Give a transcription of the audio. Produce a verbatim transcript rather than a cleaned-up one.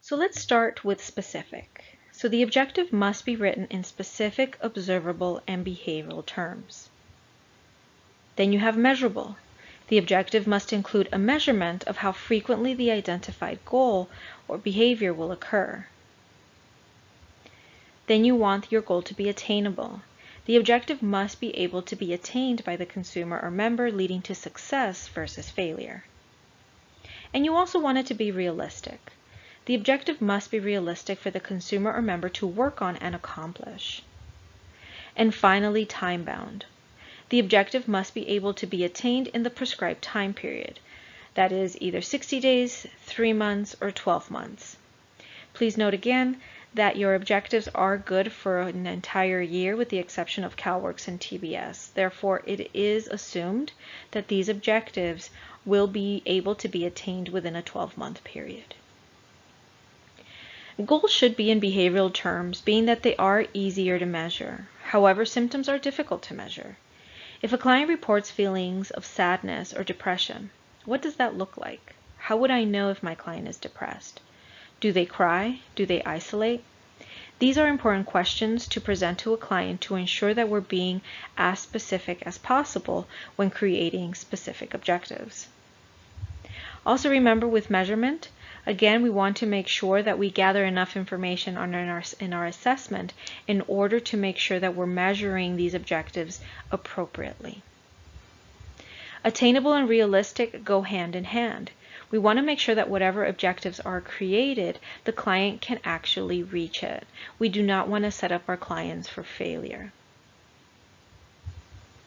So let's start with specific. So the objective must be written in specific, observable, and behavioral terms. Then you have measurable. The objective must include a measurement of how frequently the identified goal or behavior will occur. Then you want your goal to be attainable. The objective must be able to be attained by the consumer or member, leading to success versus failure. And you also want it to be realistic. The objective must be realistic for the consumer or member to work on and accomplish. And finally, time-bound. The objective must be able to be attained in the prescribed time period. That is either sixty days, three months, or twelve months. Please note again that your objectives are good for an entire year with the exception of CalWORKs and T B S. Therefore, it is assumed that these objectives will be able to be attained within a twelve-month period. Goals should be in behavioral terms, being that they are easier to measure. However, symptoms are difficult to measure. If a client reports feelings of sadness or depression, what does that look like? How would I know if my client is depressed? Do they cry? Do they isolate? These are important questions to present to a client to ensure that we're being as specific as possible when creating specific objectives. Also remember with measurement, again, we want to make sure that we gather enough information on our, in our assessment in order to make sure that we're measuring these objectives appropriately. Attainable and realistic go hand in hand. We want to make sure that whatever objectives are created, the client can actually reach it. We do not want to set up our clients for failure.